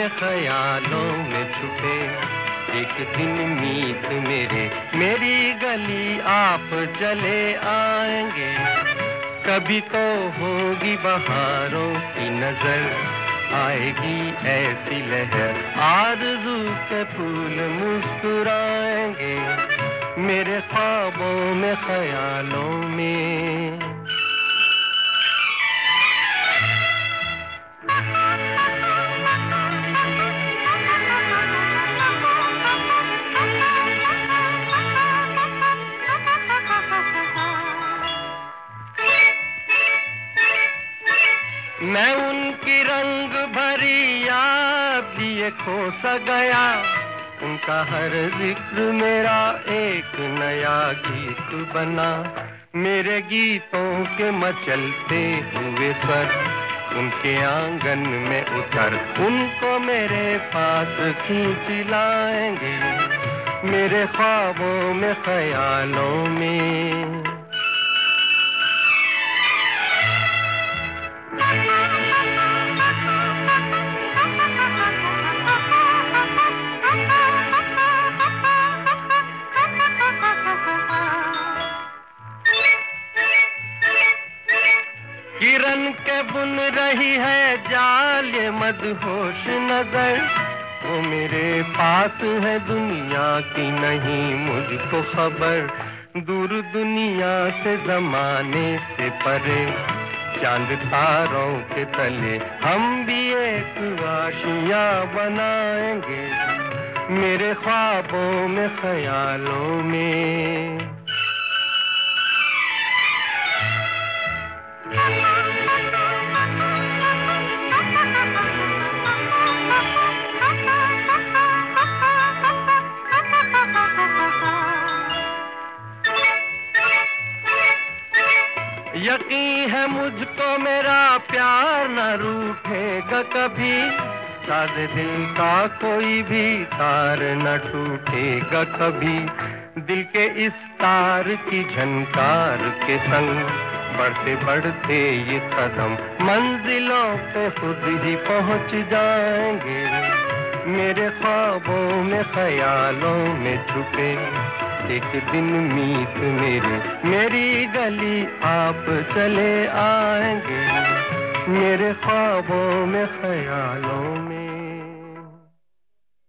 में ख्यालों में छुपे, एक दिन मीत मेरी गली आप चले आएंगे। कभी तो होगी बहारों की नजर, आएगी ऐसी लहर, आरज़ू के फूल मुस्कुराएंगे मेरे ख्वाबों में ख्यालों में। मैं उनकी रंग भरी याद लिए खो सा गया, उनका हर जिक्र मेरा एक नया गीत बना। मेरे गीतों के मचलते हुए स्वर उनके आंगन में उतर, उनको मेरे पास खींच लाएंगे मेरे ख्वाबों में ख्यालों में। किरण के बुन रही है जाल ये मदहोश नजर, वो मेरे पास है दुनिया की नहीं मुझको खबर। दूर दुनिया से जमाने से परे, चांद तारों के तले हम भी एक आशिया बनाएंगे मेरे ख्वाबों में ख्यालों में। यकीन है मुझको मेरा प्यार न रूठेगा कभी, सादे दिल का कोई भी तार न टूटेगा कभी। दिल के इस तार की झनकार के संग बढ़ते बढ़ते ये कदम मंजिलों पे खुद ही पहुंच जाएंगे मेरे ख्वाबों में ख्यालों में छुपे, एक दिन मीत मेरी गली आप चले आएंगे मेरे ख्वाबों में ख्यालों में।